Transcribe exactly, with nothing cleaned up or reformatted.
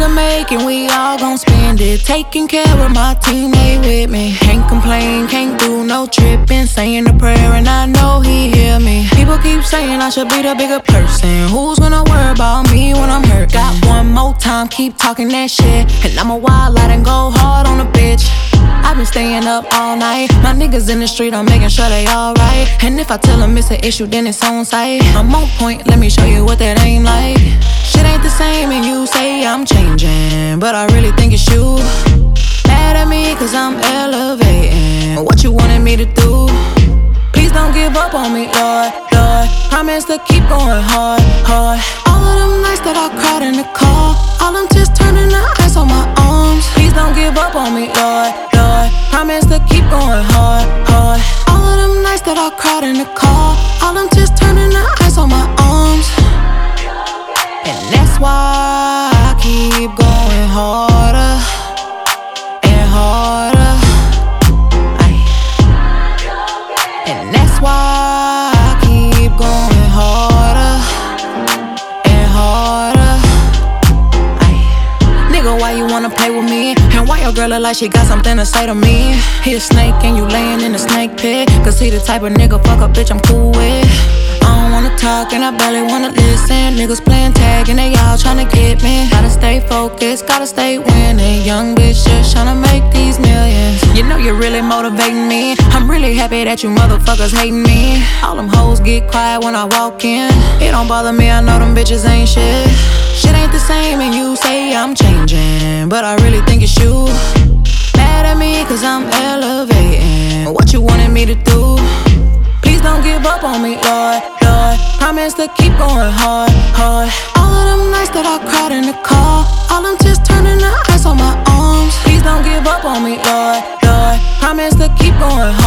to make and we all gon' spend it. Taking care of my teammate with me. Can't complain, can't do no tripping. Saying a prayer and I know he hear me. People keep saying I should be the bigger person. Who's gonna worry about me when I'm hurt? Got one more time, keep talking that shit, and I'ma wild out and go hard on a bitch. I've been staying up all night. My niggas in the street, I'm making sure they alright. And if I tell them it's an issue, then it's on sight. I'm on point, let me show you what that aim like. Shit ain't the same and you say I'm changing, but I really think it's you. Mad at me cause I'm elevating what you wanted me to do. Please don't give up on me, Lord, Lord. Promise to keep going hard, hard. All of them nights that I cried in the car, all them tears turning to ice on my arms. Please don't give up on me, Lord, Lord. Promise to keep going hard, hard. All of them nights that I cried in the car, all them tears turning to ice on my arms. And that's why I keep going harder and harder. Aye. And that's why I keep going harder and harder. Aye. Nigga, why you wanna play with me? And why your girl look like she got something to say to me? He a snake and you laying in the snake pit. Cause he the type of nigga fuck a bitch I'm cool with. I don't wanna talk and I barely wanna listen. Niggas playing tag and they all tryna get me. Gotta stay focused, gotta stay winning. Young bitch just tryna make these millions. You know you're really motivating me. I'm really happy that you motherfuckers hating me. All them hoes get quiet when I walk in. It don't bother me, I know them bitches ain't shit. Shit ain't the same and you say I'm changing, but I really think it's you. Mad at me cause I'm elevating what you wanted me to do. Please don't give up on me, Lord, Lord. Promise to keep going hard, hard. All of them nights that I cried in the car, all them tears turning to ice on my arms. Please don't give up on me, Lord, Lord. Promise to keep going hard.